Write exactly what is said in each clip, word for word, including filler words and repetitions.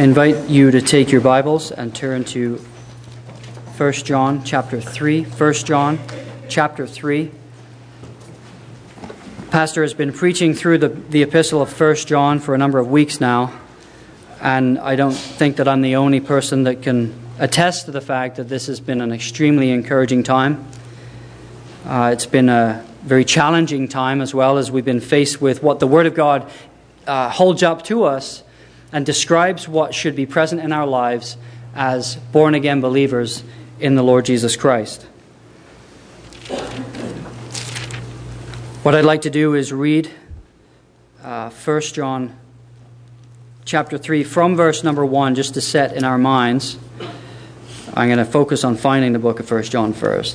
I invite you to take your Bibles and turn to First John chapter three. First John chapter three. Pastor has been preaching through the, the epistle of First John for a number of weeks now, and I don't think that I'm the only person that can attest to the fact that this has been an extremely encouraging time. Uh, it's been a very challenging time as well, as we've been faced with what the Word of God uh, holds up to us and describes what should be present in our lives as born-again believers in the Lord Jesus Christ. What I'd like to do is read uh, First John chapter three from verse number one, just to set in our minds. I'm going to focus on finding the book of First John first.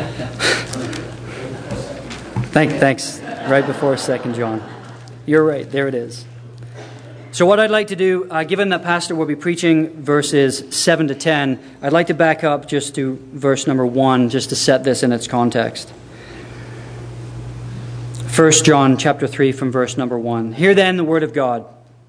Thank, thanks. Right before Second John. You're right. There it is. So what I'd like to do, uh, given that Pastor will be preaching verses seven to ten, I'd like to back up just to verse number one, just to set this in its context. First John chapter three from verse number one. Hear then the word of God.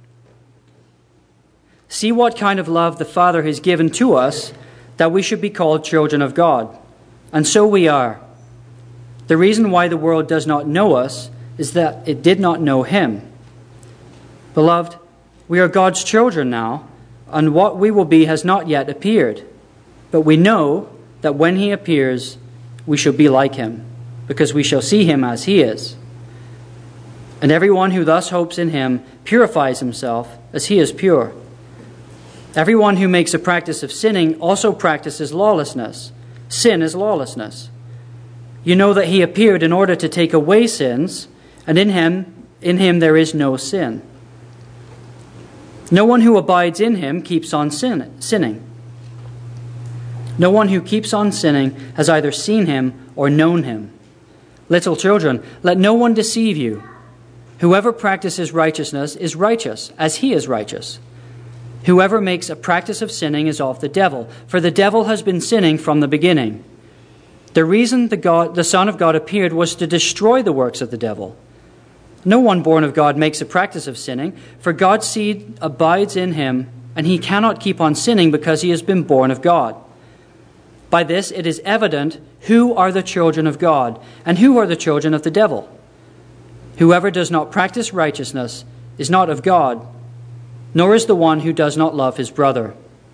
See what kind of love the Father has given to us, that we should be called children of God. And so we are. The reason why the world does not know us is that it did not know Him. Beloved, we are God's children now, and what we will be has not yet appeared. But we know that when He appears, we shall be like Him, because we shall see Him as He is. And everyone who thus hopes in Him purifies himself as He is pure. Everyone who makes a practice of sinning also practices lawlessness. Sin is lawlessness. You know that He appeared in order to take away sins, and in Him, in Him there is no sin. No one who abides in Him keeps on sin, sinning. No one who keeps on sinning has either seen Him or known Him. Little children, let no one deceive you. Whoever practices righteousness is righteous, as He is righteous. Whoever makes a practice of sinning is of the devil, for the devil has been sinning from the beginning. The reason the, God, the Son of God appeared was to destroy the works of the devil. No one born of God makes a practice of sinning, for God's seed abides in him, and he cannot keep on sinning because he has been born of God. By this it is evident who are the children of God, and who are the children of the devil. Whoever does not practice righteousness is not of God, nor is the one who does not love his brother.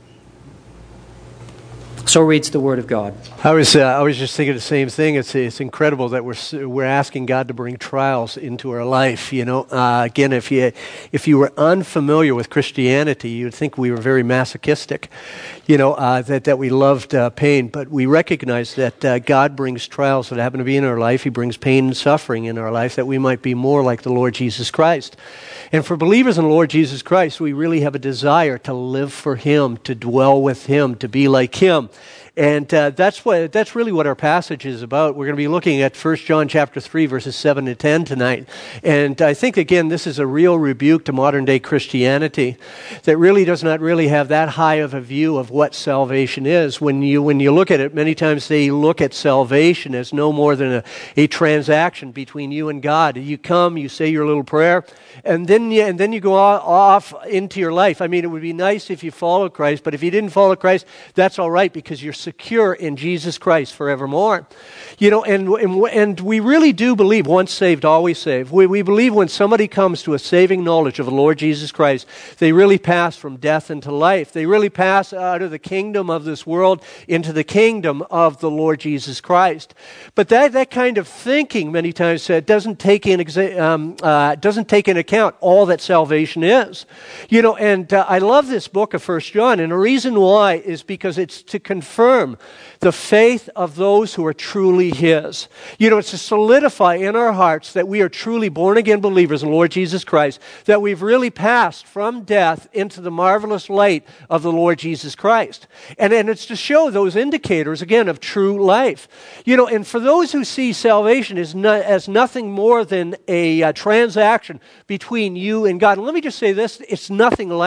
So reads the Word of God. I was uh, I was just thinking the same thing. It's it's incredible that we're we're asking God to bring trials into our life. You know, uh, again, if you if you were unfamiliar with Christianity, you'd think we were very masochistic. You know, uh, that that we loved uh, pain, but we recognize that uh, God brings trials that happen to be in our life. He brings pain and suffering in our life that we might be more like the Lord Jesus Christ. And for believers in the Lord Jesus Christ, we really have a desire to live for Him, to dwell with Him, to be like Him. And uh, that's what that's really what our passage is about. We're going to be looking at First John chapter three, verses seven to ten tonight. And I think, again, this is a real rebuke to modern-day Christianity that really does not really have that high of a view of what salvation is. When you when you look at it, many times they look at salvation as no more than a, a transaction between you and God. You come, you say your little prayer, and then you, and then you go off into your life. I mean, it would be nice if you follow Christ, but if you didn't follow Christ, that's all right, because you're secure in Jesus Christ forevermore. You know, and, and and we really do believe once saved, always saved. We, we believe when somebody comes to a saving knowledge of the Lord Jesus Christ, they really pass from death into life. They really pass out of the kingdom of this world into the kingdom of the Lord Jesus Christ. But that, that kind of thinking many times uh, doesn't take in exa- um, uh, doesn't take into account all that salvation is. You know, and uh, I love this book of First John, and the reason why is because it's to confirm the faith of those who are truly His. You know, it's to solidify in our hearts that we are truly born-again believers in Lord Jesus Christ, that we've really passed from death into the marvelous light of the Lord Jesus Christ. And, and it's to show those indicators, again, of true life. You know, and for those who see salvation as, no, as nothing more than a, a transaction between you and God, and let me just say this, it's nothing less.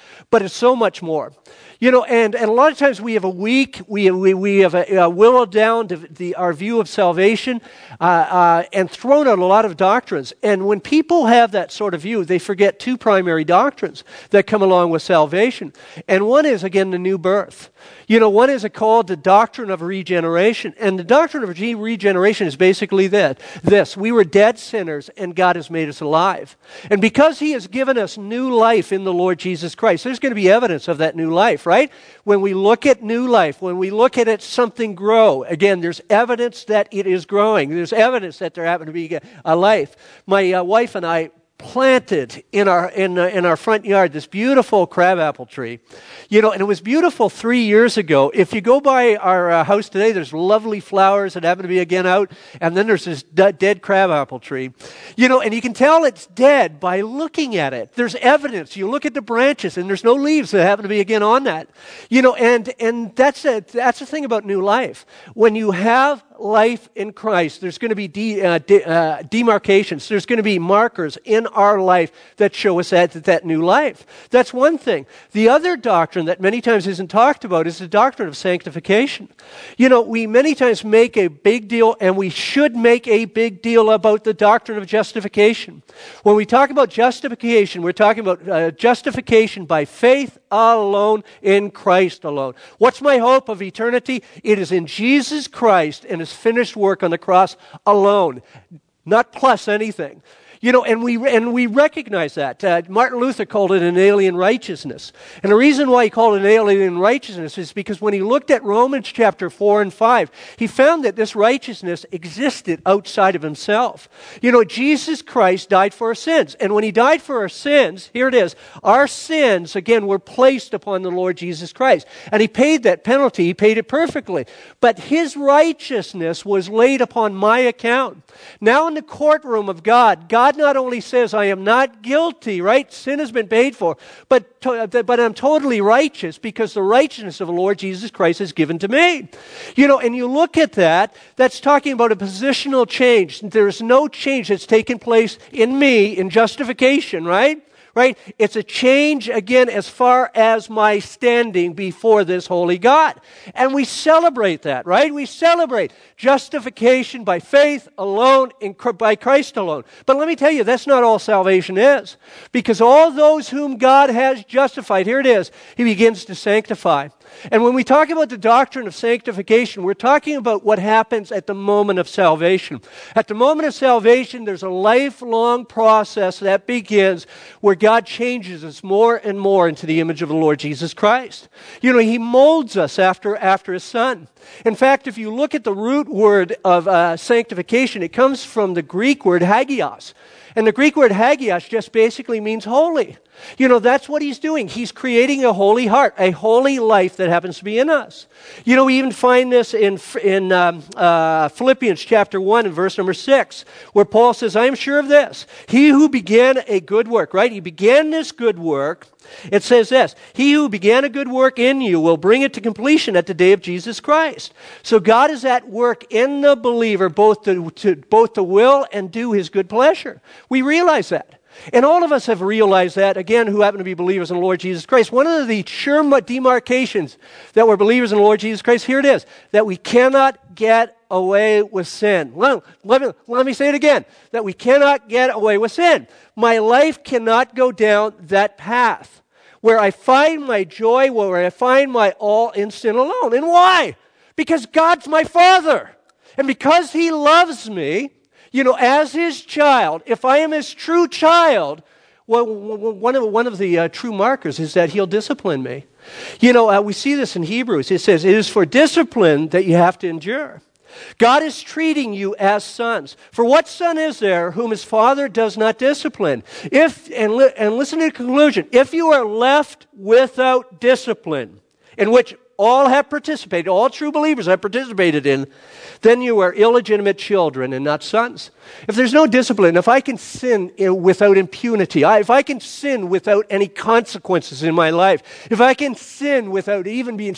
but it's so much more. You know, and, and a lot of times we have a weak, we we, we have a, a willowed down to the, our view of salvation uh, uh, and thrown out a lot of doctrines. And when people have that sort of view, they forget two primary doctrines that come along with salvation. And one is, again, the new birth. You know, one is called the doctrine of regeneration. And the doctrine of re- regeneration is basically that, this. We were dead sinners, and God has made us alive. And because He has given us new life in the Lord Jesus Christ, there's going to be evidence of that new life, right? When we look at new life, when we look at it, something grow, again, there's evidence that it is growing. There's evidence that there happened to be a life. My uh, wife and I planted in our in uh, in our front yard this beautiful crabapple tree, you know, and it was beautiful three years ago. If you go by our uh, house today, there's lovely flowers that happen to be again out, and then there's this d- dead crabapple tree, you know, and you can tell it's dead by looking at it. There's evidence. You look at the branches, and there's no leaves that happen to be again on that, you know, and and that's a, that's the thing about new life. When you have life in Christ, there's going to be de, uh, de, uh, demarcations. There's going to be markers in our life that show us that, that new life. That's one thing. The other doctrine that many times isn't talked about is the doctrine of sanctification. You know, we many times make a big deal, and we should make a big deal about the doctrine of justification. When we talk about justification, we're talking about uh, justification by faith alone, in Christ alone. What's my hope of eternity? It is in Jesus Christ and His finished work on the cross alone, not plus anything. You know, and we and we recognize that. Uh, Martin Luther called it an alien righteousness. And the reason why he called it an alien righteousness is because when he looked at Romans chapter four and five, he found that this righteousness existed outside of himself. You know, Jesus Christ died for our sins. And when He died for our sins, here it is, our sins, again, were placed upon the Lord Jesus Christ. And He paid that penalty. He paid it perfectly. But His righteousness was laid upon my account. Now in the courtroom of God, God not only says I am not guilty, right? Sin has been paid for, but to, but I'm totally righteous because the righteousness of the Lord Jesus Christ is given to me. You know, and you look at that, that's talking about a positional change. There is no change that's taken place in me in justification, right? Right? It's a change, again, as far as my standing before this holy God. And we celebrate that, right? We celebrate justification by faith alone, in, by Christ alone. But let me tell you, that's not all salvation is. Because all those whom God has justified, here it is, He begins to sanctify. And when we talk about the doctrine of sanctification, we're talking about what happens at the moment of salvation. At the moment of salvation, there's a lifelong process that begins where God changes us more and more into the image of the Lord Jesus Christ. You know, He molds us after, after His Son. In fact, if you look at the root word of uh, sanctification, it comes from the Greek word hagios. And the Greek word hagios just basically means holy. You know, that's what He's doing. He's creating a holy heart, a holy life that happens to be in us. You know, we even find this in in um, uh, Philippians chapter one and verse number six, where Paul says, I am sure of this. He who began a good work, right? He began this good work. It says this, He who began a good work in you will bring it to completion at the day of Jesus Christ. So God is at work in the believer, both to, to both to will and do His good pleasure. We realize that. And all of us have realized that, again, who happen to be believers in the Lord Jesus Christ. One of the sure demarcations that we're believers in the Lord Jesus Christ, here it is, that we cannot get away with sin. Well, let me, let me say it again, that we cannot get away with sin. My life cannot go down that path where I find my joy, where I find my all in sin alone. And why? Because God's my Father. And because He loves me, you know, as His child, if I am His true child, well, one of, one of the uh, true markers is that He'll discipline me. You know, uh, we see this in Hebrews. It says, it is for discipline that you have to endure. God is treating you as sons. For what son is there whom his father does not discipline? If and, li- and listen to the conclusion. If you are left without discipline, in which all have participated, all true believers have participated in, then you are illegitimate children and not sons. If there's no discipline, if I can sin without impunity, if I can sin without any consequences in my life, if I can sin without even being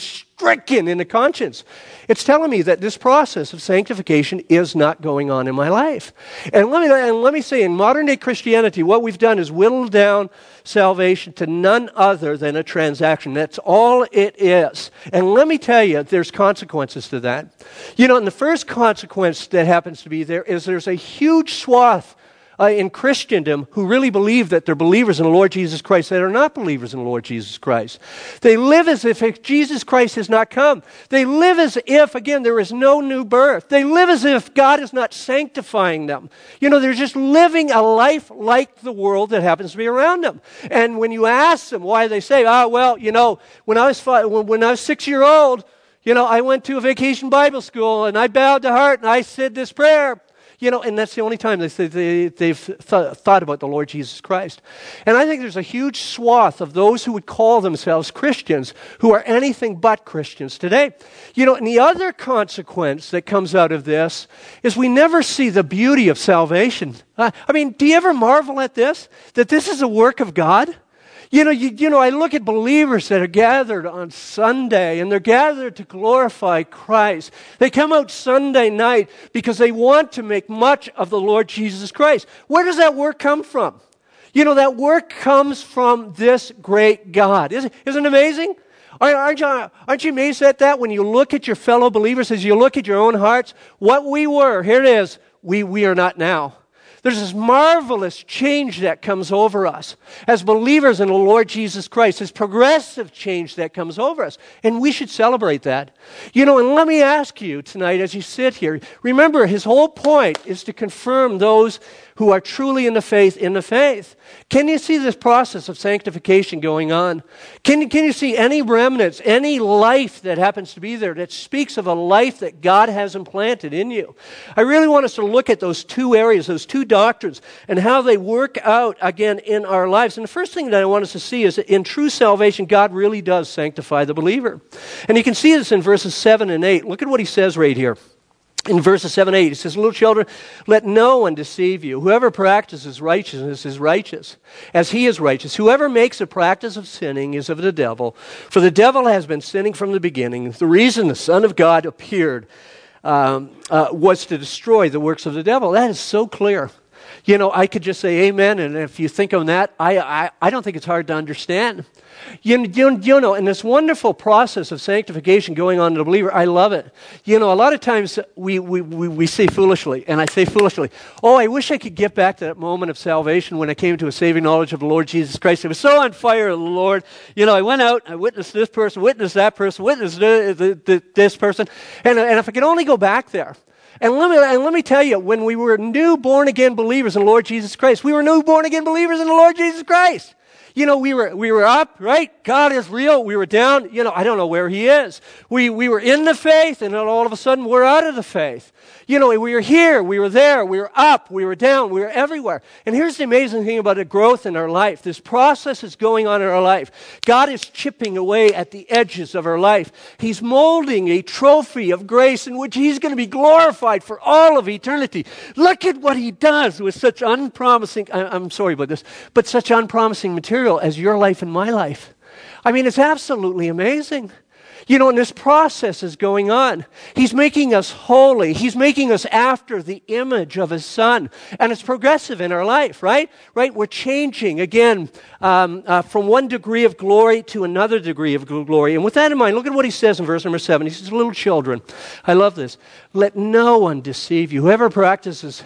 stricken in the conscience. It's telling me that this process of sanctification is not going on in my life. And let me, and let me say, in modern day Christianity, what we've done is whittled down salvation to none other than a transaction. That's all it is. And let me tell you, there's consequences to that. You know, and the first consequence that happens to be there is there's a huge swath Uh, in Christendom who really believe that they're believers in the Lord Jesus Christ that are not believers in the Lord Jesus Christ. They live as if Jesus Christ has not come. They live as if, again, there is no new birth. They live as if God is not sanctifying them. You know, they're just living a life like the world that happens to be around them. And when you ask them why, they say, oh, well, you know, when I was five, when I was six year old, you know, I went to a vacation Bible school and I bowed the heart and I said this prayer. You know, and that's the only time they, they, they've th- thought about the Lord Jesus Christ. And I think there's a huge swath of those who would call themselves Christians who are anything but Christians today. You know, and the other consequence that comes out of this is we never see the beauty of salvation. Uh, I mean, do you ever marvel at this? That this is a work of God? You know, you, you know, I look at believers that are gathered on Sunday, and they're gathered to glorify Christ. They come out Sunday night because they want to make much of the Lord Jesus Christ. Where does that work come from? You know, that work comes from this great God. Isn't, isn't it amazing? Aren't you, aren't you amazed at that when you look at your fellow believers, as you look at your own hearts? What we were, here it is, we, we are not now. There's this marvelous change that comes over us as believers in the Lord Jesus Christ, this progressive change that comes over us. And we should celebrate that. You know, and let me ask you tonight as you sit here, remember his whole point is to confirm those who are truly in the faith, in the faith. Can you see this process of sanctification going on? Can, can you see any remnants, any life that happens to be there that speaks of a life that God has implanted in you? I really want us to look at those two areas, those two doctrines, and how they work out, again, in our lives. And the first thing that I want us to see is that in true salvation, God really does sanctify the believer. And you can see this in verses seven and eight. Look at what he says right here. In verses seven and eight, he says, little children, let no one deceive you. Whoever practices righteousness is righteous, as he is righteous. Whoever makes a practice of sinning is of the devil, for the devil has been sinning from the beginning. The reason the Son of God appeared um, uh, was to destroy the works of the devil. That is so clear. You know, I could just say amen, and if you think on that, I, I, I don't think it's hard to understand. You, you, you know, and this wonderful process of sanctification going on in the believer, I love it. You know, a lot of times we, we, we, we say foolishly, and I say foolishly, oh, I wish I could get back to that moment of salvation when I came to a saving knowledge of the Lord Jesus Christ. I was so on fire with the Lord. You know, I went out, I witnessed this person, witnessed that person, witnessed the, the, the, this person, and, and if I could only go back there. And let me, and let me tell you, when we were new born-again believers in the Lord Jesus Christ, we were new born-again believers in the Lord Jesus Christ. You know, we were we were up, right? God is real. We were down. You know, I don't know where he is. We we were in the faith, and then all of a sudden we're out of the faith. You know, we were here, we were there, we were up, we were down, we were everywhere. And here's the amazing thing about the growth in our life. This process is going on in our life. God is chipping away at the edges of our life. He's molding a trophy of grace in which he's going to be glorified for all of eternity. Look at what he does with such unpromising, I'm sorry about this, but such unpromising material as your life and my life. I mean, it's absolutely amazing. You know, and this process is going on. He's making us holy. He's making us after the image of his Son. And it's progressive in our life, right? Right? We're changing, again, um, uh, from one degree of glory to another degree of glory. And with that in mind, look at what he says in verse number seven. He says, little children, I love this. Let no one deceive you. Whoever practices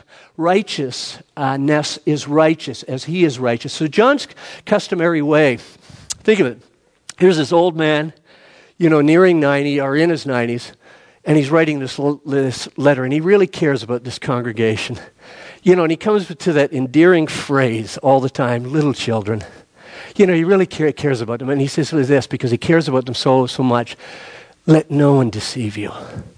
righteousness is righteous as he is righteous. So John's customary way, think of it. Here's this old man, you know, nearing ninety or in his nineties, and he's writing this, this letter, and he really cares about this congregation. You know, and he comes to that endearing phrase all the time, little children. You know, he really care, cares about them, and he says this because he cares about them so, so much. Let no one deceive you.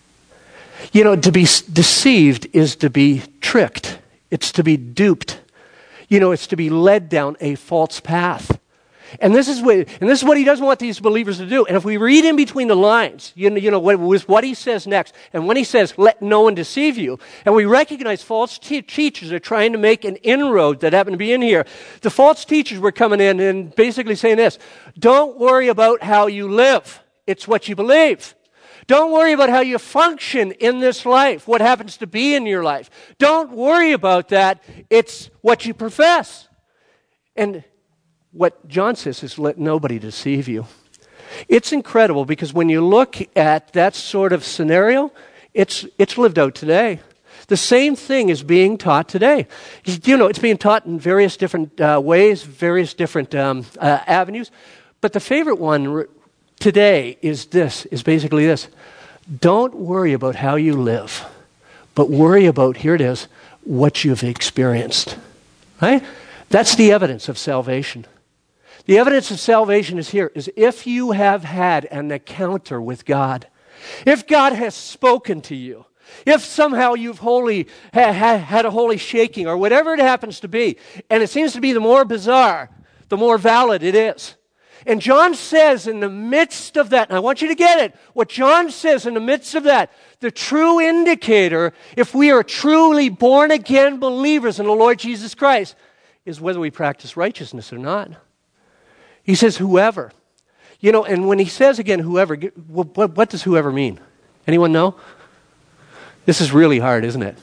You know, to be deceived is to be tricked. It's to be duped. You know, it's to be led down a false path. And this is what, and this is what he doesn't want these believers to do. And if we read in between the lines, you know, you know what, with what he says next, and when he says, let no one deceive you, and we recognize false te- teachers are trying to make an inroad that happen to be in here. The false teachers were coming in and basically saying this, don't worry about how you live. It's what you believe. Don't worry about how you function in this life, what happens to be in your life. Don't worry about that. It's what you profess. And what John says is, let nobody deceive you. It's incredible because when you look at that sort of scenario, it's it's lived out today. The same thing is being taught today. You know, it's being taught in various different uh, ways, various different um, uh, avenues. But the favorite one today is this, is basically this. Don't worry about how you live, but worry about, here it is, what you've experienced. Right? That's the evidence of salvation. The evidence of salvation is here, is if you have had an encounter with God, if God has spoken to you, if somehow you've holy, ha, ha, had a holy shaking or whatever it happens to be, and it seems to be the more bizarre, the more valid it is. And John says in the midst of that, and I want you to get it, what John says in the midst of that, the true indicator, if we are truly born-again believers in the Lord Jesus Christ, is whether we practice righteousness or not. He says, whoever. You know, and when he says again, whoever, what, what does whoever mean? Anyone know? This is really hard, isn't it?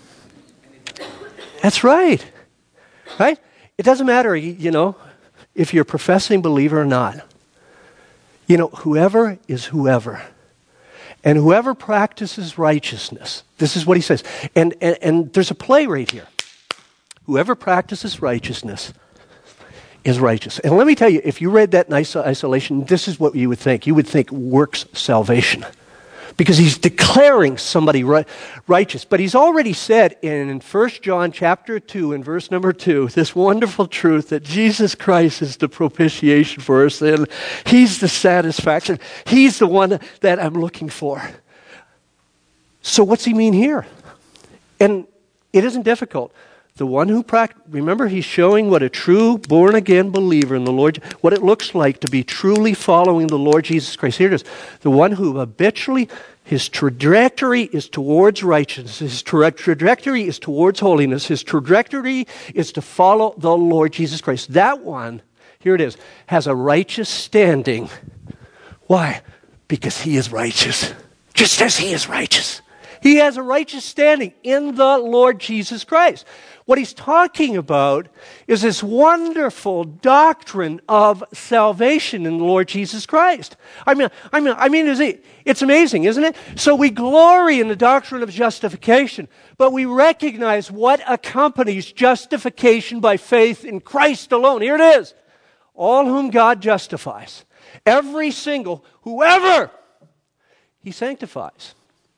That's right. Right? It doesn't matter, you know, if you're a professing believer or not. You know, whoever is whoever. And whoever practices righteousness. This is what he says. And, and, and there's a play right here. Whoever practices righteousness is righteous. And let me tell you, if you read that in isolation, this is what you would think. You would think works salvation. Because he's declaring somebody right, righteous. But he's already said in First John chapter two, in verse number two, this wonderful truth that Jesus Christ is the propitiation for our sin. He's the satisfaction. He's the one that I'm looking for. So what's he mean here? And it isn't difficult. The one who practices, remember, he's showing what a true born-again believer in the Lord, what it looks like to be truly following the Lord Jesus Christ. Here it is. The one who habitually, his trajectory is towards righteousness. His tra- trajectory is towards holiness. His trajectory is to follow the Lord Jesus Christ. That one, here it is, has a righteous standing. Why? Because he is righteous. Just as he is righteous. He has a righteous standing in the Lord Jesus Christ. What he's talking about is this wonderful doctrine of salvation in the Lord Jesus Christ. I mean, I mean, I mean, it's amazing, isn't it? So we glory in the doctrine of justification, but we recognize what accompanies justification by faith in Christ alone. Here it is. All whom God justifies. Every single, whoever, he sanctifies.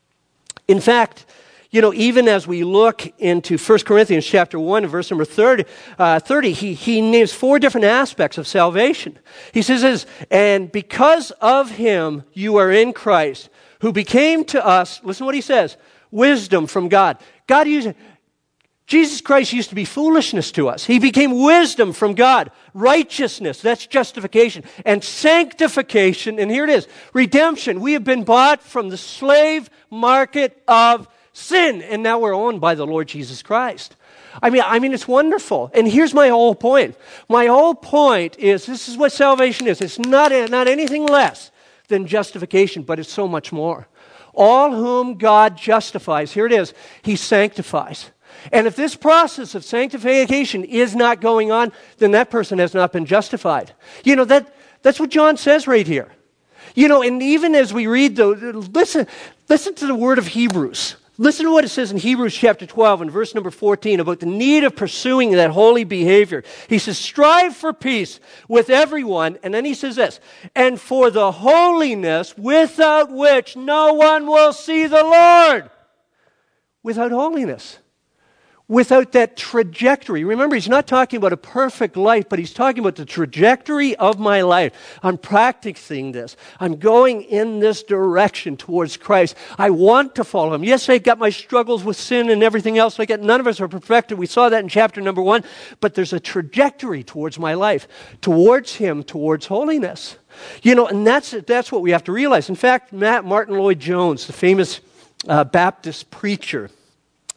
In fact, you know, even as we look into First Corinthians chapter one, verse number thirty, uh, thirty he, he names four different aspects of salvation. He says this, and because of him you are in Christ, who became to us, listen to what he says, wisdom from God. God used, Jesus Christ used to be foolishness to us. He became wisdom from God. Righteousness, that's justification. And sanctification, and here it is, redemption. We have been bought from the slave market of sin, and now we're owned by the Lord Jesus Christ. I mean, I mean, it's wonderful. And here's my whole point. My whole point is, this is what salvation is. It's not, not anything less than justification, but it's so much more. All whom God justifies, here it is, he sanctifies. And if this process of sanctification is not going on, then that person has not been justified. You know, that that's what John says right here. You know, and even as we read, the listen, listen to the word of Hebrews. Listen to what it says in Hebrews chapter twelve and verse number fourteen about the need of pursuing that holy behavior. He says, strive for peace with everyone. And then he says this, and for the holiness without which no one will see the Lord. Without holiness. Without that trajectory. Remember, he's not talking about a perfect life, but he's talking about the trajectory of my life. I'm practicing this. I'm going in this direction towards Christ. I want to follow him. Yes, I've got my struggles with sin and everything else like that. None of us are perfected. We saw that in chapter number one. But there's a trajectory towards my life, towards him, towards holiness. You know, and that's that's what we have to realize. In fact, Matt Martin Lloyd-Jones, the famous uh, Baptist preacher,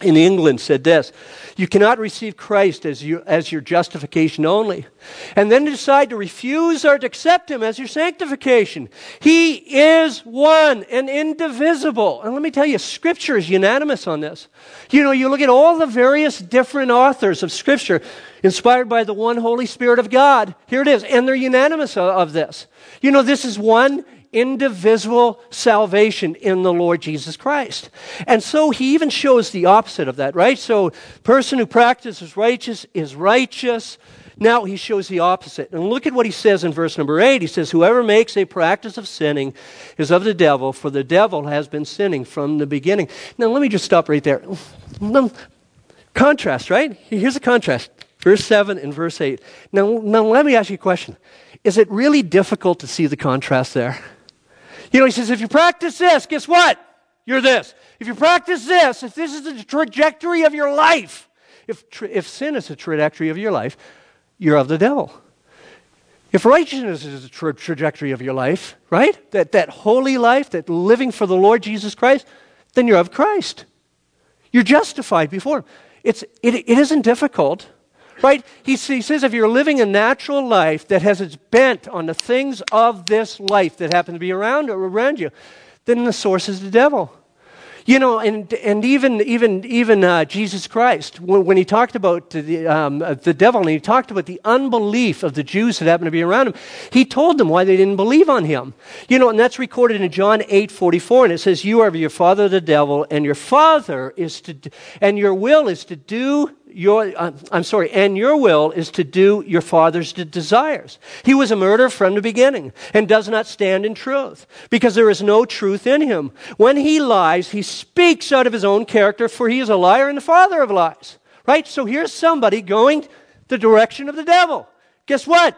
in England said this: you cannot receive Christ as, you, as your justification only, and then decide to refuse or to accept him as your sanctification. He is one and indivisible. And let me tell you, Scripture is unanimous on this. You know, you look at all the various different authors of Scripture, inspired by the one Holy Spirit of God. Here it is, and they're unanimous of, of this. You know, this is one indivisible salvation in the Lord Jesus Christ. And so he even shows the opposite of that, right? So person who practices righteous is righteous. Now he shows the opposite. And look at what he says in verse number eight. He says, whoever makes a practice of sinning is of the devil, for the devil has been sinning from the beginning. Now let me just stop right there. Contrast, right? Here's a contrast. Verse seven and verse eight. Now, now let me ask you a question. Is it really difficult to see the contrast there? You know, he says, if you practice this, guess what? You're this. If you practice this, if this is the trajectory of your life, if tra- if sin is the trajectory of your life, you're of the devil. If righteousness is the tra- trajectory of your life, right? That, that holy life, that living for the Lord Jesus Christ, then you're of Christ. You're justified before him. It's, it, it isn't difficult. Right? He, he says if you're living a natural life that has its bent on the things of this life that happen to be around or around you, then the source is the devil. You know, and and even even even uh, Jesus Christ, when, when he talked about the um, the devil, and he talked about the unbelief of the Jews that happened to be around him, he told them why they didn't believe on him. You know, and that's recorded in John eight forty-four, and it says, "You are of your father the devil, and your father is to, and your will is to do." Your, uh, I'm sorry, and your will is to do your father's de- desires. He was a murderer from the beginning and does not stand in truth because there is no truth in him. When he lies, he speaks out of his own character, for he is a liar and the father of lies. Right? So here's somebody going the direction of the devil. Guess what?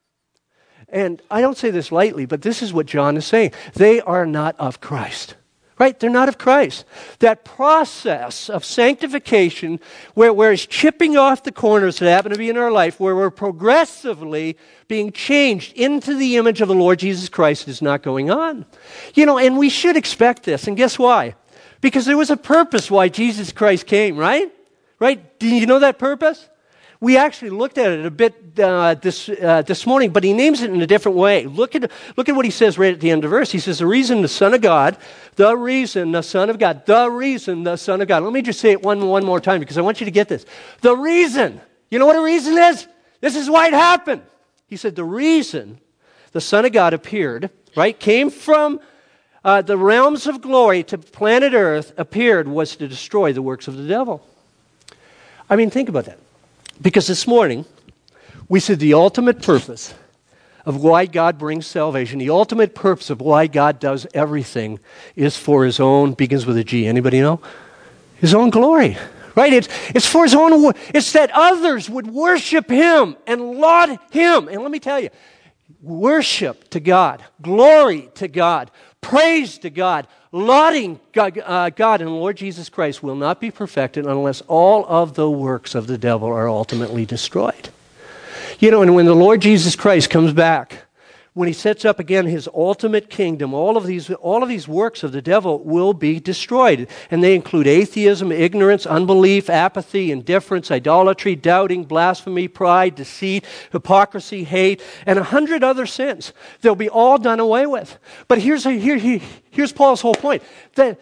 And I don't say this lightly, but this is what John is saying. They are not of Christ. Right? They're not of Christ. That process of sanctification where we're chipping off the corners that happen to be in our life, where we're progressively being changed into the image of the Lord Jesus Christ is not going on. You know, and we should expect this. And guess why? Because there was a purpose why Jesus Christ came, right? Right? Do you know that purpose? We actually looked at it a bit uh, this uh, this morning, but he names it in a different way. Look at look at what he says right at the end of the verse. He says, the reason the Son of God, the reason the Son of God, the reason the Son of God. Let me just say it one, one more time because I want you to get this. The reason. You know what a reason is? This is why it happened. He said, the reason the Son of God appeared, right, came from uh, the realms of glory to planet Earth, appeared, was to destroy the works of the devil. I mean, think about that. Because this morning, we said the ultimate purpose of why God brings salvation, the ultimate purpose of why God does everything is for his own, begins with a G. Anybody know? His own glory. Right? It's, it's for his own, it's that others would worship him and laud him. And let me tell you, worship to God, glory to God, praise to God, lauding God, uh, God and the Lord Jesus Christ will not be perfected unless all of the works of the devil are ultimately destroyed. You know, and when the Lord Jesus Christ comes back, when he sets up again his ultimate kingdom, all of these all of these works of the devil will be destroyed. And they include atheism, ignorance, unbelief, apathy, indifference, idolatry, doubting, blasphemy, pride, deceit, hypocrisy, hate, and a hundred other sins. They'll be all done away with. But here's, a, here, here, here's Paul's whole point. That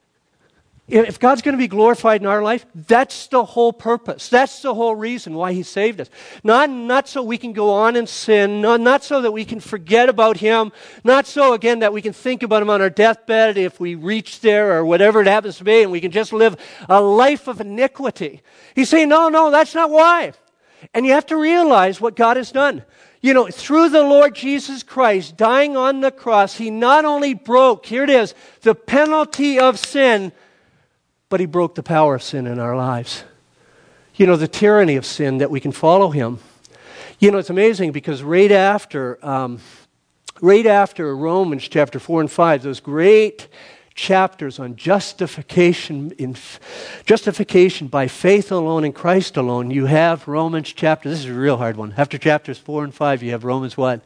if God's going to be glorified in our life, that's the whole purpose. That's the whole reason why he saved us. Not, not so we can go on and sin, not, not so that we can forget about him, not so, again, that we can think about him on our deathbed if we reach there or whatever it happens to be, and we can just live a life of iniquity. He's saying, no, no, that's not why. And you have to realize what God has done. You know, through the Lord Jesus Christ dying on the cross, he not only broke, here it is, the penalty of sin, but he broke the power of sin in our lives. You know, the tyranny of sin, that we can follow him. You know, it's amazing because right after, um, right after Romans chapter four and five, those great chapters on justification, in justification by faith alone in Christ alone, you have Romans chapter, this is a real hard one. After chapters four and five, you have Romans what?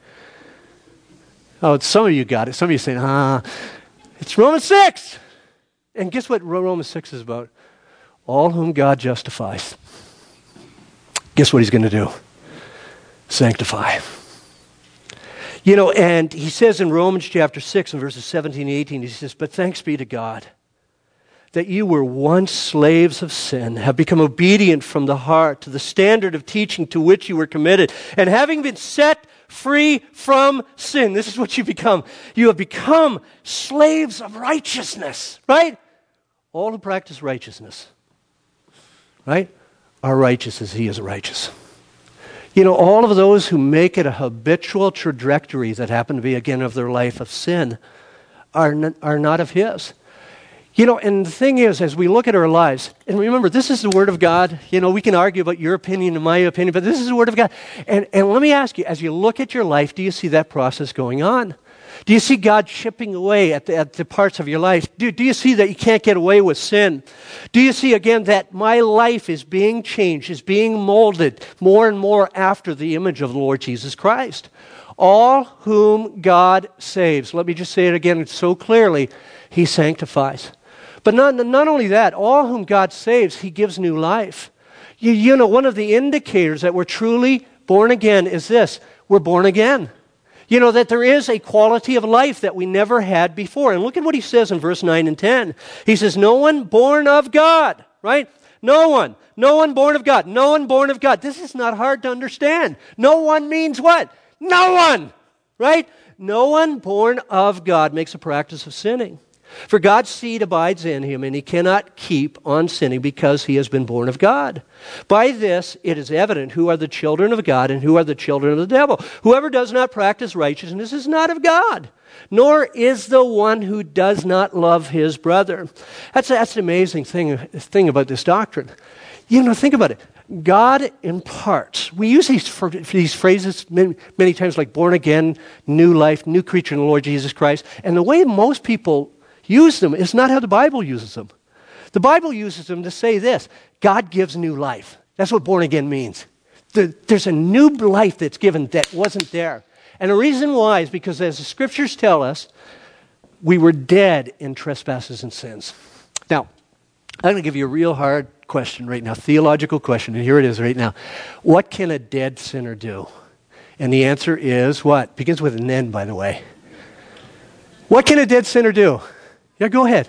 Oh, some of you got it. Some of you saying, ah, it's Romans six. And guess what Romans six is about? all whom God justifies, guess what he's going to do? Sanctify. You know, and he says in Romans chapter six and verses seventeen and eighteen, he says, but thanks be to God that you were once slaves of sin, have become obedient from the heart to the standard of teaching to which you were committed, and having been set free from sin. This is what you become. You have become slaves of righteousness, right? All who practice righteousness, right, are righteous as he is righteous. You know, all of those who make it a habitual trajectory that happen to be, again, of their life of sin are not, are not of his. You know, and the thing is, as we look at our lives, and remember, this is the Word of God. You know, we can argue about your opinion and my opinion, but this is the Word of God. And, and let me ask you, as you look at your life, do you see that process going on? Do you see God chipping away at the, at the parts of your life? Do, do you see that you can't get away with sin? Do you see, again, that my life is being changed, is being molded more and more after the image of the Lord Jesus Christ? All whom God saves. Let me just say it again so clearly. He sanctifies. But not, not only that, all whom God saves, he gives new life. You, you know, one of the indicators that we're truly born again is this. We're born again. You know, that there is a quality of life that we never had before. And look at what he says in verse nine and ten. He says, no one born of God, right? No one. No one born of God. No one born of God. This is not hard to understand. No one means what? No one, right? No one born of God makes a practice of sinning. For God's seed abides in him, and he cannot keep on sinning because he has been born of God. By this it is evident who are the children of God and who are the children of the devil. Whoever does not practice righteousness is not of God, nor is the one who does not love his brother. That's, that's the amazing thing, thing about this doctrine. You know, think about it. God imparts. We use these, these phrases many, many times like born again, new life, new creature in the Lord Jesus Christ. And the way most people use them is not how the Bible uses them. The Bible uses them to say this: God gives new life. That's what born again means. The, there's a new life that's given that wasn't there. And the reason why is because, as the scriptures tell us, we were dead in trespasses and sins. Now, I'm going to give you a real hard question right now, theological question, and here it is right now. What can a dead sinner do? And the answer is what? Begins with an N, by the way. What can a dead sinner do? Yeah, go ahead.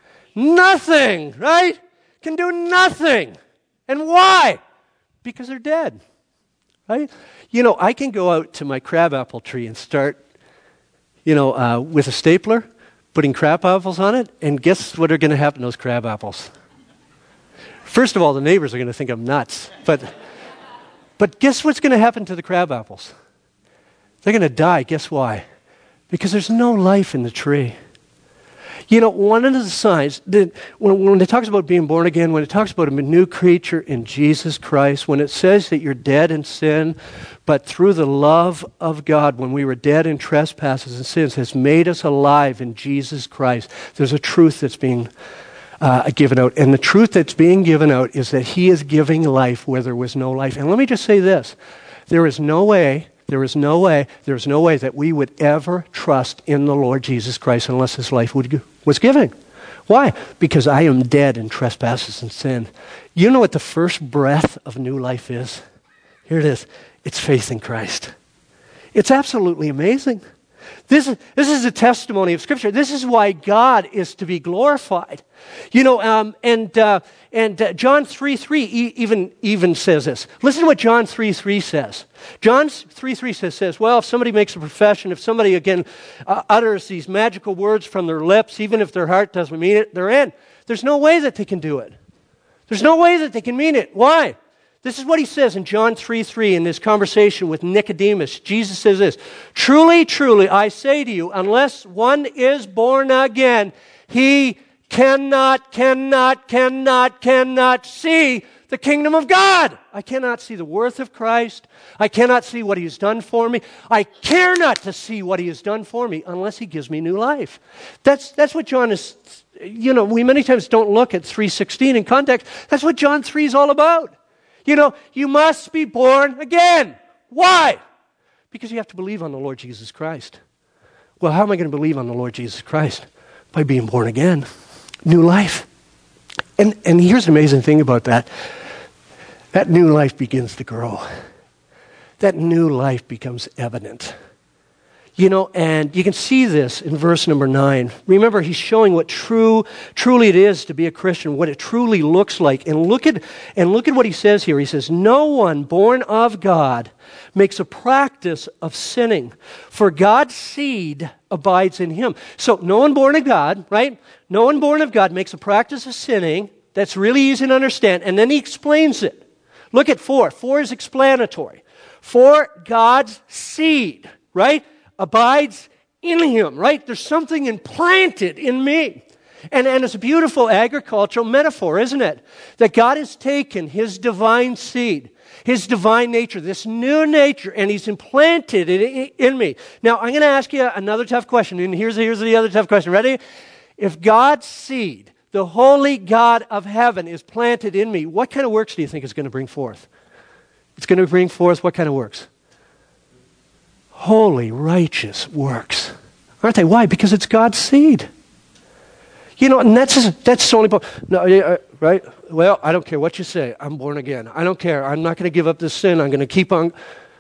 Nothing, right? Can do nothing. And why? Because they're dead, right? You know, I can go out to my crabapple tree and start, you know, uh, with a stapler, putting crab apples on it, and guess what are going to happen to those crab apples? First of all, the neighbors are going to think I'm nuts. But, but guess what's going to happen to the crab apples? They're going to die. Guess why? Because there's no life in the tree. You know, one of the signs, that when, when it talks about being born again, when it talks about a new creature in Jesus Christ, when it says that you're dead in sin, but through the love of God, when we were dead in trespasses and sins, has made us alive in Jesus Christ, there's a truth that's being uh, given out. And the truth that's being given out is that he is giving life where there was no life. And let me just say this. There is no way There is no way, there is no way that we would ever trust in the Lord Jesus Christ unless his life would, was given. Why? Because I am dead in trespasses and sin. You know what the first breath of new life is? Here it is. It's faith in Christ. It's absolutely amazing. This is, this is a testimony of Scripture. This is why God is to be glorified. You know, um, and uh, and uh, John three three e- even even says this. Listen to what John three three says. John three three says, says, well, if somebody makes a profession, if somebody, again, uh, utters these magical words from their lips, even if their heart doesn't mean it, they're in. There's no way that they can do it. There's no way that they can mean it. Why? This is what he says in John three three in this conversation with Nicodemus. Jesus says this: truly, truly, I say to you, unless one is born again, he cannot, cannot, cannot, cannot see the kingdom of God. I cannot see the worth of Christ. I cannot see what he has done for me. I care not to see what he has done for me unless he gives me new life. That's, that's what John is, you know, we many times don't look at three sixteen in context. That's what John three is all about. You know, you must be born again. Why? Because you have to believe on the Lord Jesus Christ. Well, how am I going to believe on the Lord Jesus Christ? By being born again. New life. And, and here's the amazing thing about that. That new life begins to grow. That new life becomes evident. You know, and you can see this in verse number nine. Remember, he's showing what true, truly it is to be a Christian, what it truly looks like. And look at, and look at what he says here. He says, no one born of God makes a practice of sinning, for God's seed abides in him. So no one born of God, right? No one born of God makes a practice of sinning. That's really easy to understand. And then he explains it. Look at four. Four is explanatory. For God's seed, right, abides in him, right? There's something implanted in me. And, and it's a beautiful agricultural metaphor, isn't it? That God has taken his divine seed, his divine nature, this new nature, and he's implanted it in me. Now, I'm going to ask you another tough question, and here's, here's the other tough question. Ready? If God's seed, the holy God of heaven, is planted in me, what kind of works do you think it's going to bring forth? It's going to bring forth what kind of works? Holy, righteous works. Aren't they? Why? Because it's God's seed. You know, and that's just, that's the only point. No, uh, right? Well, I don't care what you say. I'm born again. I don't care. I'm not going to give up this sin. I'm going to keep on.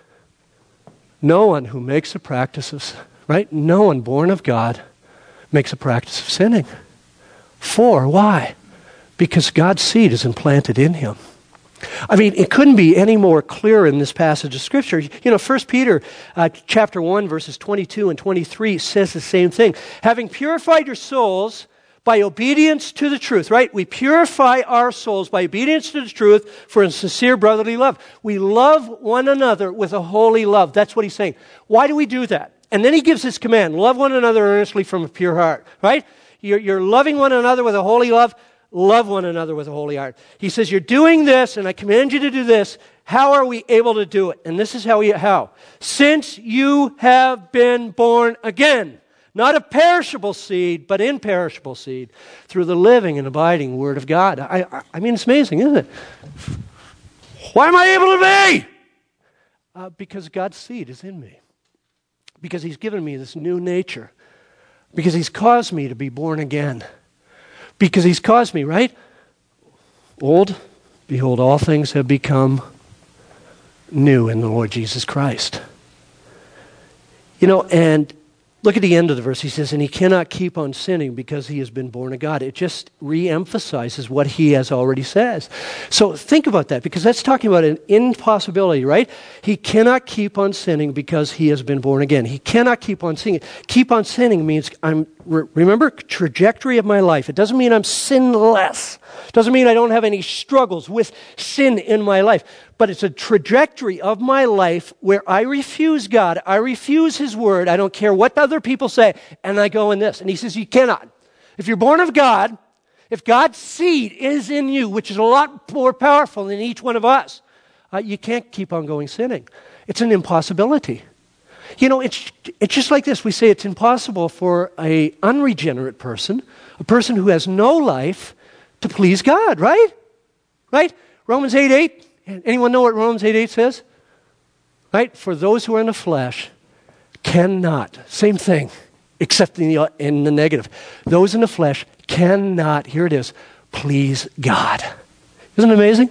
No one who makes a practice of, right? No one born of God makes a practice of sinning. For, why? Because God's seed is implanted in him. I mean, it couldn't be any more clear in this passage of Scripture. You know, First Peter uh, chapter one, verses twenty-two and twenty-three says the same thing. Having purified your souls by obedience to the truth, right? We purify our souls by obedience to the truth for a sincere brotherly love. We love one another with a holy love. That's what he's saying. Why do we do that? And then he gives this command, love one another earnestly from a pure heart, right? You're, you're loving one another with a holy love. Love one another with a holy heart. He says, you're doing this, and I command you to do this. How are we able to do it? And this is how we, how. Since you have been born again, not a perishable seed, but imperishable seed, through the living and abiding Word of God. I, I, I mean, it's amazing, isn't it? Why am I able to be? Uh, because God's seed is in me. Because he's given me this new nature. Because he's caused me to be born again. Because he's caused me, right? Old, behold, all things have become new in the Lord Jesus Christ. You know, and look at the end of the verse. He says, and he cannot keep on sinning because he has been born of God. It just re-emphasizes what he has already says. So think about that, because that's talking about an impossibility, right? He cannot keep on sinning because he has been born again. He cannot keep on sinning. Keep on sinning means, I'm remember, trajectory of my life. It doesn't mean I'm sinless. It doesn't mean I don't have any struggles with sin in my life. But it's a trajectory of my life where I refuse God. I refuse his word. I don't care what other people say. And I go in this. And he says, you cannot. If you're born of God, if God's seed is in you, which is a lot more powerful than each one of us, uh, you can't keep on going sinning. It's an impossibility. You know, it's it's just like this. We say it's impossible for an unregenerate person, a person who has no life, to please God, right? Right? Romans eight eight. Anyone know what Romans eight eight says? Right? For those who are in the flesh cannot, same thing, except in the, in the negative. Those in the flesh cannot, here it is, please God. Isn't it amazing?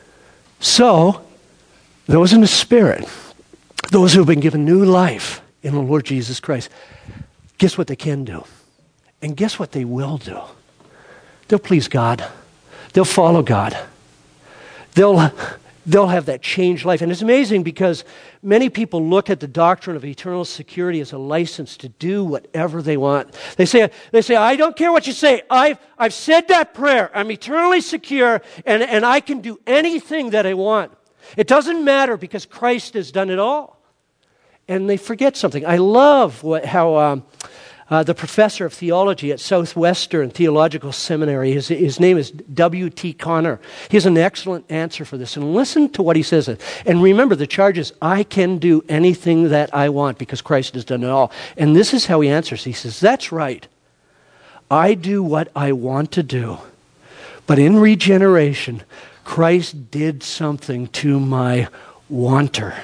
So, those in the Spirit, those who have been given new life in the Lord Jesus Christ, guess what they can do? And guess what they will do? They'll please God. They'll follow God. They'll, they'll have that changed life. And it's amazing because many people look at the doctrine of eternal security as a license to do whatever they want. They say, they say I don't care what you say. I've, I've said that prayer. I'm eternally secure, and, and I can do anything that I want. It doesn't matter because Christ has done it all. And they forget something. I love what, how um, uh, the professor of theology at Southwestern Theological Seminary, his, his name is W T Connor. He has an excellent answer for this. And listen to what he says. And remember, the charge is, I can do anything that I want because Christ has done it all. And this is how he answers. He says, that's right. I do what I want to do. But in regeneration, Christ did something to my wanter.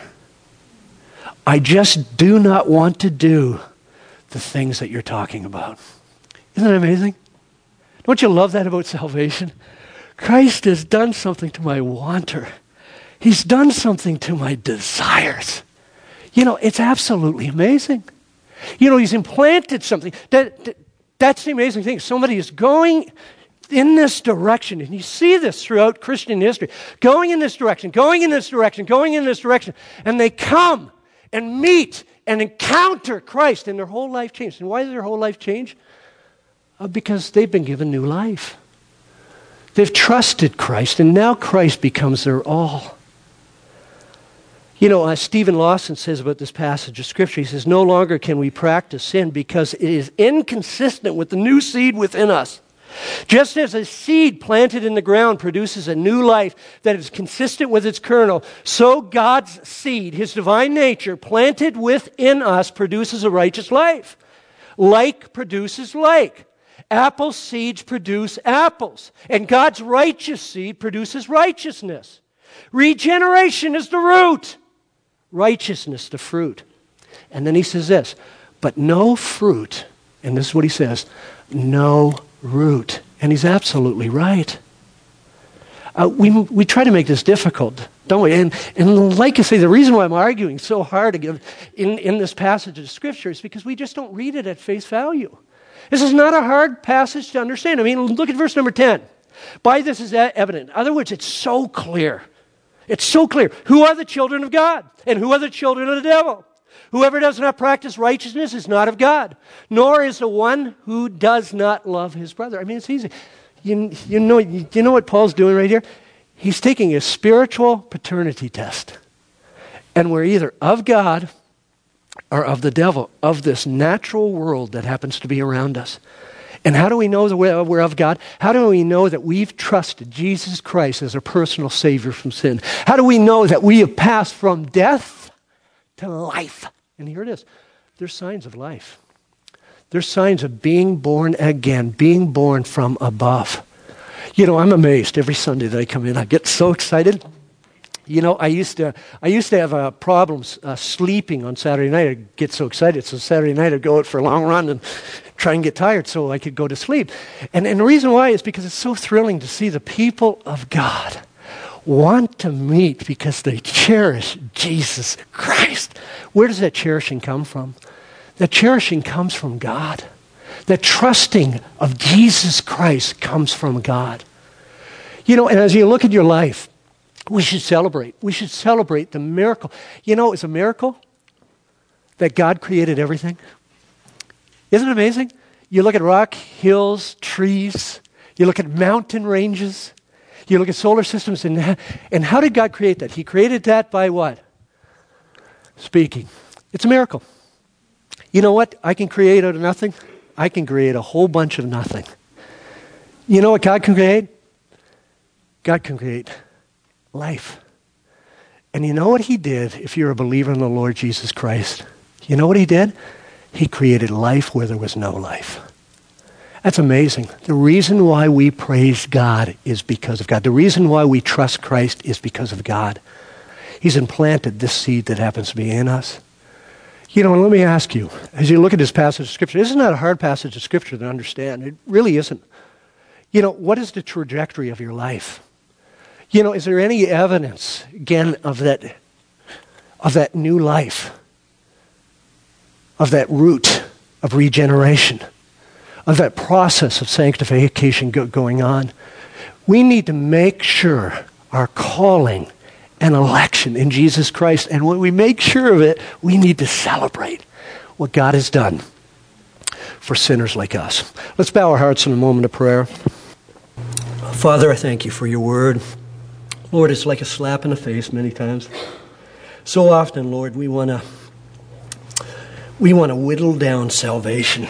I just do not want to do the things that you're talking about. Isn't that amazing? Don't you love that about salvation? Christ has done something to my wanter. He's done something to my desires. You know, it's absolutely amazing. You know, he's implanted something. That, that That's the amazing thing. Somebody is going in this direction, and you see this throughout Christian history, going in this direction, going in this direction, going in this direction, and they come and meet and encounter Christ, and their whole life changed. And why did their whole life change? Uh, because they've been given new life. They've trusted Christ, and now Christ becomes their all. You know, uh, Stephen Lawson says about this passage of Scripture, he says, no longer can we practice sin because it is inconsistent with the new seed within us. Just as a seed planted in the ground produces a new life that is consistent with its kernel, so God's seed, his divine nature, planted within us produces a righteous life. Like produces like. Apple seeds produce apples, and God's righteous seed produces righteousness. Regeneration is the root. Righteousness, the fruit. And then he says this, but no fruit, and this is what he says, no root. And he's absolutely right. Uh, we we try to make this difficult, don't we? And, and like I say, the reason why I'm arguing so hard in, in this passage of Scripture is because we just don't read it at face value. This is not a hard passage to understand. I mean, look at verse number ten. By this is evident. In other words, it's so clear. It's so clear. Who are the children of God? And who are the children of the devil? Whoever does not practice righteousness is not of God, nor is the one who does not love his brother. I mean, it's easy. You, you, know, you know what Paul's doing right here? He's taking a spiritual paternity test. And we're either of God or of the devil, of this natural world that happens to be around us. And how do we know that we're of God? How do we know that we've trusted Jesus Christ as our personal Savior from sin? How do we know that we have passed from death to life? And here it is. There's signs of life. There's signs of being born again, being born from above. You know, I'm amazed every Sunday that I come in. I get so excited. You know, I used to I used to have uh, problems uh, sleeping on Saturday night. I'd get so excited. So Saturday night I'd go out for a long run and try and get tired so I could go to sleep. And, and the reason why is because it's so thrilling to see the people of God want to meet because they cherish Jesus Christ. Where does that cherishing come from? That cherishing comes from God. That trusting of Jesus Christ comes from God. You know, and as you look at your life, we should celebrate. We should celebrate the miracle. You know, it's a miracle that God created everything. Isn't it amazing? You look at rock, hills, trees. You look at mountain ranges. You look at solar systems. And, and how did God create that? He created that by what? Speaking. It's a miracle. You know what? I can create out of nothing. I can create a whole bunch of nothing. You know what God can create? God can create life. And you know what he did if you're a believer in the Lord Jesus Christ? You know what he did? He created life where there was no life. That's amazing. The reason why we praise God is because of God. The reason why we trust Christ is because of God. He's implanted this seed that happens to be in us. You know, let me ask you, as you look at this passage of Scripture, this is not a hard passage of Scripture to understand. It really isn't. You know, what is the trajectory of your life? You know, is there any evidence, again, of that, of that new life, of that root of regeneration, of that process of sanctification go- going on? We need to make sure our calling and election in Jesus Christ, and when we make sure of it, we need to celebrate what God has done for sinners like us. Let's bow our hearts in a moment of prayer. Father, I thank you for your word. Lord, it's like a slap in the face many times. So often, Lord, we want to we want to whittle down salvation,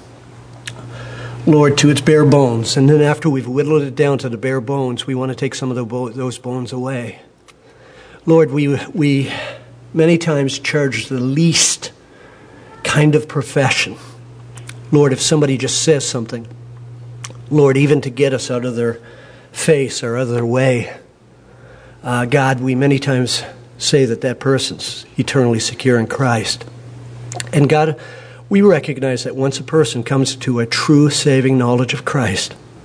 Lord, to its bare bones. And then after we've whittled it down to the bare bones, we want to take some of the bo- those bones away. Lord, we we many times charge the least kind of profession. Lord, if somebody just says something, Lord, even to get us out of their face or out of their way, Uh, God, we many times say that that person's eternally secure in Christ. And God, we recognize that once a person comes to a true saving knowledge of Christ,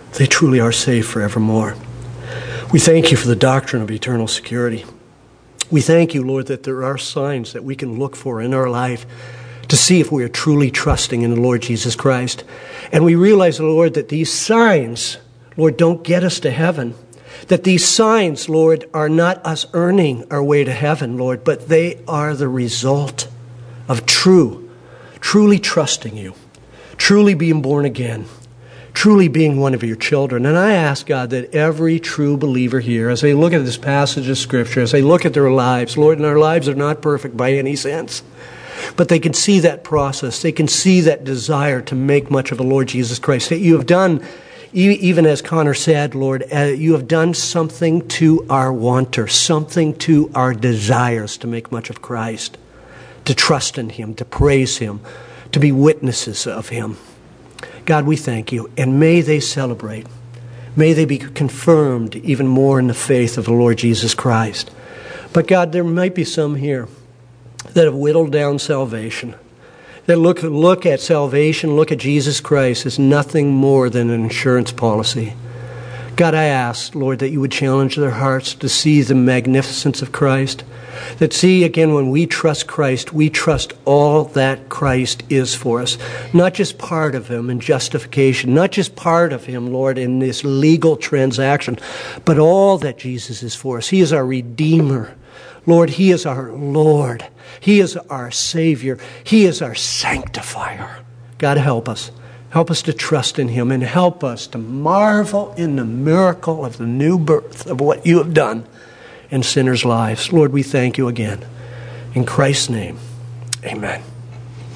They truly are safe forevermore. We thank you for the doctrine of eternal security. We thank you, Lord, that there are signs that we can look for in our life to see if we are truly trusting in the Lord Jesus Christ. And we realize, Lord, that these signs, Lord, don't get us to heaven. That these signs, Lord, are not us earning our way to heaven, Lord, but they are the result of true, truly trusting you, truly being born again, truly being one of your children. And I ask, God, that every true believer here, as they look at this passage of Scripture, as they look at their lives, Lord, and our lives are not perfect by any sense, but they can see that process. They can see that desire to make much of the Lord Jesus Christ. That you have done, even as Connor said, Lord, you have done something to our wanter, something to our desires to make much of Christ, to trust in Him, to praise Him, to be witnesses of Him. God, we thank you, and may they celebrate. May they be confirmed even more in the faith of the Lord Jesus Christ. But God, there might be some here that have whittled down salvation, that look, look at salvation, look at Jesus Christ as nothing more than an insurance policy. God, I ask, Lord, that you would challenge their hearts to see the magnificence of Christ, that see, again, when we trust Christ, we trust all that Christ is for us, not just part of Him in justification, not just part of Him, Lord, in this legal transaction, but all that Jesus is for us. He is our Redeemer. Lord, He is our Lord. He is our Savior. He is our sanctifier. God, help us. Help us to trust in Him, and help us to marvel in the miracle of the new birth of what you have done in sinners' lives. Lord, we thank you again. In Christ's name, amen.